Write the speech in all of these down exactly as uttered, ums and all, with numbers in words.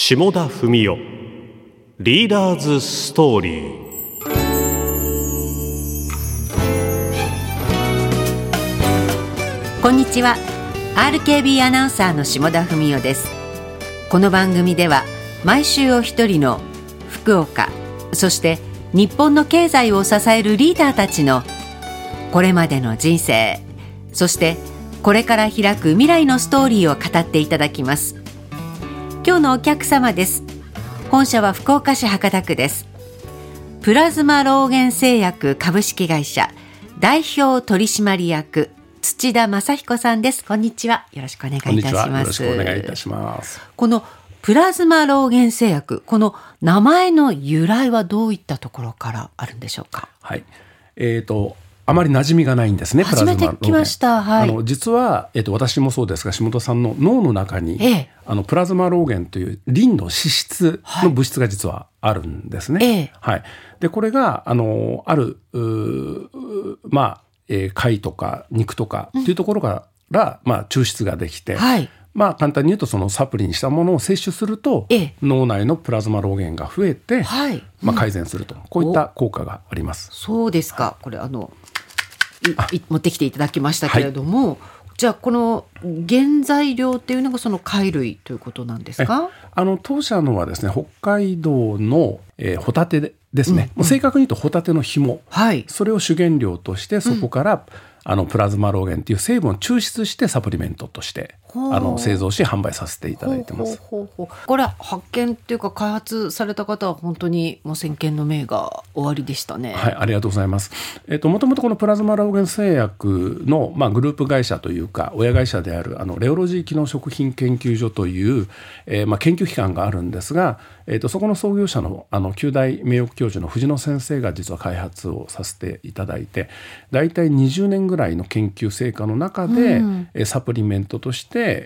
下田文雄リーダーズストーリー。 こんにちは。 アールケービー アナウンサーの下田文雄です。この番組では毎週お一人の福岡、そして日本の経済を支えるリーダーたちのこれまでの人生、そしてこれから開く未来のストーリーを語っていただきます。今日のお客様です。本社は福岡市博多区です。プラズマ老源製薬株式会社代表取締役土田正彦さんです。こんにちは。よろしくお願いいたします。 こんにちは。よろしくお願いいたします。 このプラズマ老源製薬、この名前の由来はどういったところからあるんでしょうか。 はい。えーとあまり馴染みがないんですね。 初めて聞きました。はい、 あの実は、えー、と私もそうですが、下田さんの脳の中に、ええ、あのプラズマ老源というリンの脂質の物質が実はあるんですね。 ええはい、でこれがあのあるまあ、えー、貝とか肉とかっていうところから、うんまあ、抽出ができて、はいまあ、簡単に言うとそのサプリにしたものを摂取すると、ええ、脳内のプラズマ老源が増えて、はいまあ、改善すると、うん、こういった効果があります。 そうですか。これあのいい持ってきていただきましたけれども、はい、じゃあこの原材料っていうのがその貝類ということなんですか。 あの当社のはですね、北海道の、えー、ホタテですね、うんうん、もう正確に言うとホタテの紐、はい、それを主原料としてそこから、うんあのプラズマ老源っていう成分を抽出してサプリメントとしてあの製造し販売させていただいてます。 ほうほうほう。これは発見っていうか開発された方は本当にもう先見の明が終わりでしたね。 はい、ありがとうございます。えっと、もともとこのプラズマ老源製薬の、まあ、グループ会社というか親会社であるあのレオロジー機能食品研究所という、えーまあ、研究機関があるんですが、えっと、そこの創業者のあの九大名誉教授の藤野先生が実は開発をさせていただいて、だいたいにじゅうねんぐらいの研究成果の中で、うん、サプリメントとして、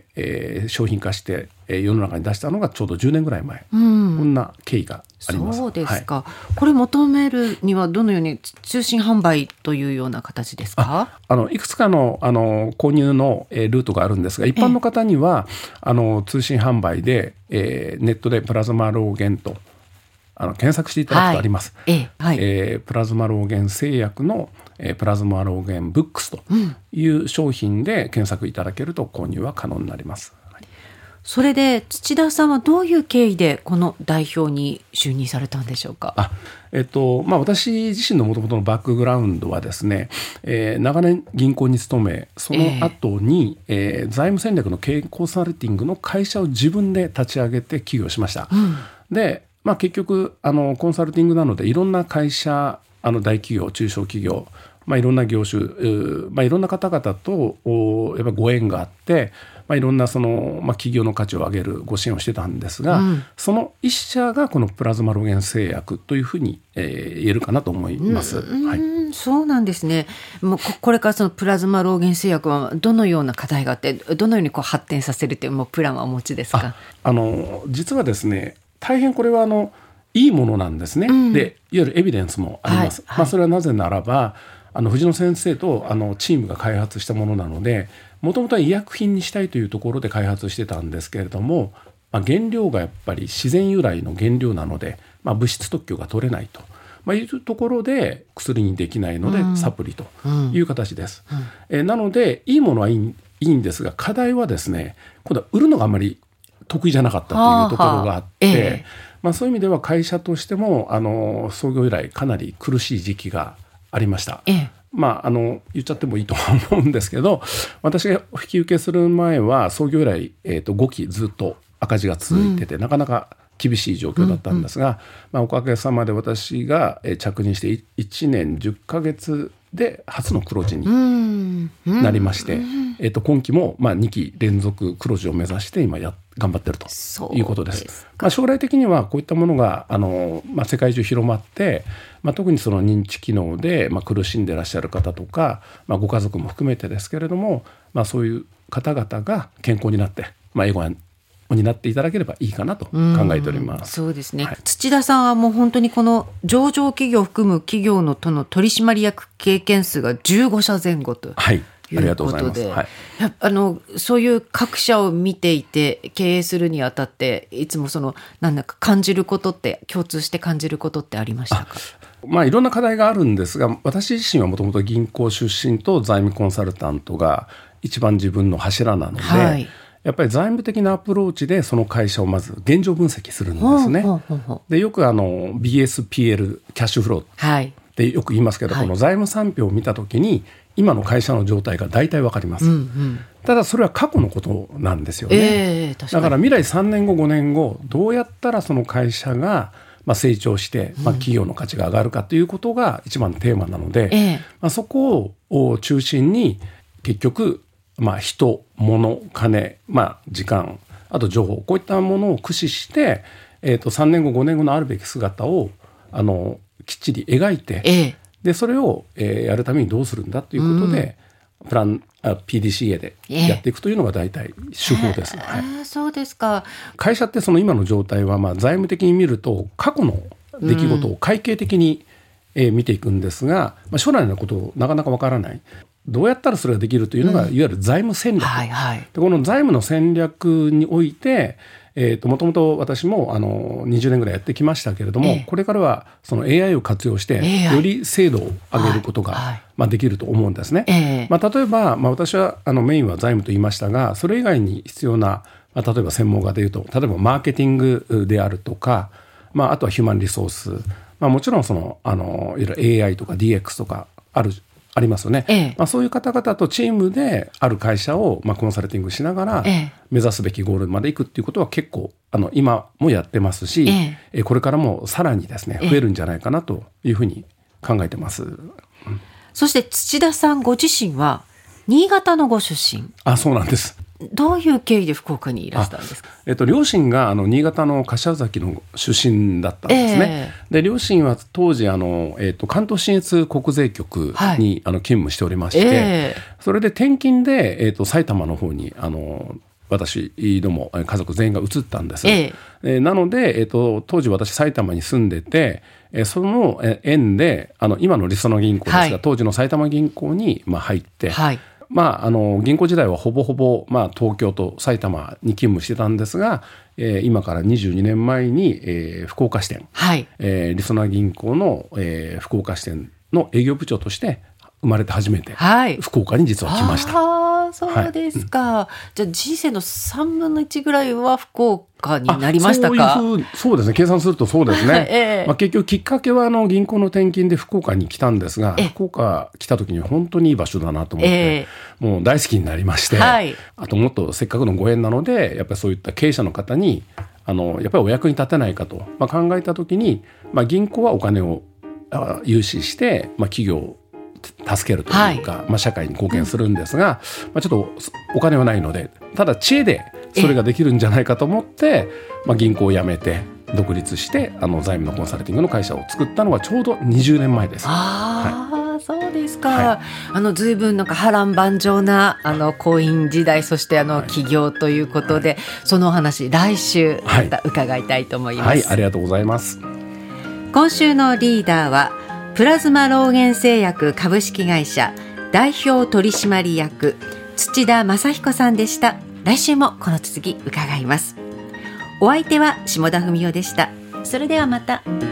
えー、商品化して、えー、世の中に出したのがちょうどじゅうねんぐらい前、うん、こんな経緯があります。 そうですか、はい、これ求めるにはどのように通信販売というような形ですか。 ああのいくつか の, あの購入の、えー、ルートがあるんですが、一般の方には、えー、あの通信販売で、えー、ネットでプラズマ老源とあの検索していただくとあります。はいえーはいえー、プラズマ老源製薬のえー、プラズマ老源ブックスという商品で検索いただけると購入は可能になります。はい、 それで土田さんはどういう経緯でこの代表に就任されたんでしょうか。 あ、えっとまあ、私自身の元々のバックグラウンドはですね、えー、長年銀行に勤め、その後に、えーえー、財務戦略の経営コンサルティングの会社を自分で立ち上げて起業しました。うん、で、まあ、結局あのコンサルティングなのでいろんな会社、あの大企業、中小企業、まあ、いろんな業種、まあ、いろんな方々とやっぱご縁があって、まあ、いろんなその、まあ、企業の価値を上げるご支援をしてたんですが、うん、その一社がこのプラズマ老源製薬というふうに、えー、言えるかなと思います。 うん、 はい、 そうなんですね。もう こ, これからそのプラズマ老源製薬はどのような課題があって、どのようにこう発展させるというもうプランはお持ちですか。 ああの実はですね、大変これはあのいいものなんですね。うん、でいわゆるエビデンスもあります。はいはい、まあ、それはなぜならばあの藤野先生とあのチームが開発したものなので、もともとは医薬品にしたいというところで開発してたんですけれども、まあ、原料がやっぱり自然由来の原料なので、まあ、物質特許が取れないと、まあ、いうところで薬にできないので、うん、サプリという形です。うんうん、えなのでいいものはいい、いいんですが、課題はですね、今度は売るのがあまり得意じゃなかったというところがあって、はあはあええまあ、そういう意味では会社としてもあの創業以来かなり苦しい時期がありました。ええまあ、あの言っちゃってもいいと思うんですけど、私が引き受けする前は創業以来、えー、とごきずっと赤字が続いてて、うん、なかなか厳しい状況だったんですが、うんうんまあ、おかげさまで私が着任していちねんじゅっかげつで初の黒字になりまして、うんうんえー、と今期もまあにき連続黒字を目指して今や頑張ってるということです。ですまあ、将来的にはこういったものがあの、まあ、世界中広まって、まあ、特にその認知機能で、まあ、苦しんでいらっしゃる方とか、まあ、ご家族も含めてですけれども、まあ、そういう方々が健康になって、まあ、笑顔になっていただければいいかなと考えております。 そうですね、はい、土田さんはもう本当にこの上場企業を含む企業のとの取締役経験数がじゅうごしゃぜん後と、 はいいうことで、はい、やあのそういう各社を見ていて経営するにあたっていつもそのなんだか感じることって共通して感じることってありましたか？ まあ、いろんな課題があるんですが、私自身はもともと銀行出身と財務コンサルタントが一番自分の柱なので、はい、やっぱり財務的なアプローチでその会社をまず現状分析するんですね。ほうほうほう。でよくあの ビーエスピーエル キャッシュフローってよく言いますけど、はい、この財務産票を見たときに今の会社の状態が大体わかります、うんうん、ただそれは過去のことなんですよね、えー、確かに。だから未来さんねんごごねんごどうやったらその会社がまあ成長して、まあ、企業の価値が上がるかということが一番のテーマなので、えーまあ、そこを中心に結局まあ、人、物、金、まあ、時間、あと情報、こういったものを駆使して、えーと、さんねんごごねんごのあるべき姿をあのきっちり描いて、ええ、でそれを、えー、やるためにどうするんだということで、うん、プランあ ピーディーシーエー でやっていくというのが大体手法です、えーはい、そうですか。 会社ってその今の状態は、まあ、財務的に見ると過去の出来事を会計的に、うんえー、見ていくんですが、まあ、将来のことをなかなかわからない。どうやったらそれができるというのが、うん、いわゆる財務戦略、はいはい、でこの財務の戦略において、えーと、もともと私もあのにじゅうねんぐらいやってきましたけれども、えー、これからはその エーアイ を活用して エーアイ より精度を上げることが、はいはいまあ、できると思うんですね、えーまあ、例えば、まあ、私はあのメインは財務と言いましたが、それ以外に必要な、まあ、例えば専門家でいうと例えばマーケティングであるとか、まあ、あとはヒューマンリソース、まあ、もちろんそのあのいわゆる エーアイ とか ディーエックス とかあるありますよね、ええまあ、そういう方々とチームである会社をまあコンサルティングしながら目指すべきゴールまでいくっていうことは結構あの今もやってますし、ええ、これからもさらにですね増えるんじゃないかなというふうに考えてます、うん、 そして土田さんご自身は新潟のご出身。 あ、そうなんです。 どういう経緯で福岡にいらしたんですか？ えっと、両親があの新潟の柏崎の出身だったんですね、えー、で両親は当時あの、えっと、関東信越国税局に、はい、あの勤務しておりまして、えー、それで転勤で、えっと、埼玉の方にあの私ども家族全員が移ったんです、えーえー、なので、えっと、当時私埼玉に住んでて、えー、その縁であの今のりそな銀行ですが、はい、当時の埼玉銀行に、まあ、入って、はいまあ、あの銀行時代はほぼほぼ、まあ、東京と埼玉に勤務してたんですが、えー、今からにじゅうにねんまえに、えー、福岡支店、はいえー、りそな銀行の、えー、福岡支店の営業部長として生まれて初めて、はい、福岡に実は来ました。 あ、そうですか、はい、じゃあ人生のさんぶんのいちぐらいは福岡になりましたか？ そういうふう、そうですね、計算するとそうですね、えーまあ、結局きっかけはあの銀行の転勤で福岡に来たんですが、福岡来た時に本当にいい場所だなと思って、えー、もう大好きになりまして、はい、あともっとせっかくのご縁なのでやっぱりそういった経営者の方にあのやっぱりお役に立てないかと、まあ、考えた時に、まあ、銀行はお金を融資して、まあ、企業を助けるというか、はいまあ、社会に貢献するんですが、うんまあ、ちょっとお金はないのでただ知恵でそれができるんじゃないかと思って、まあ、銀行を辞めて独立してあの財務のコンサルティングの会社を作ったのがちょうどにじゅうねんまえです。 あ、はい、そうですか、はい、あの随分なんか波乱万丈なあの婚姻時代そしてあの起業ということで、はい、そのお話来週また伺いたいと思います、 はいはい、ありがとうございます。 今週のリーダーはプラズマ老源製薬株式会社代表取締役土田正彦さんでした。来週もこの続き伺います。お相手は下田文夫でした。それではまた。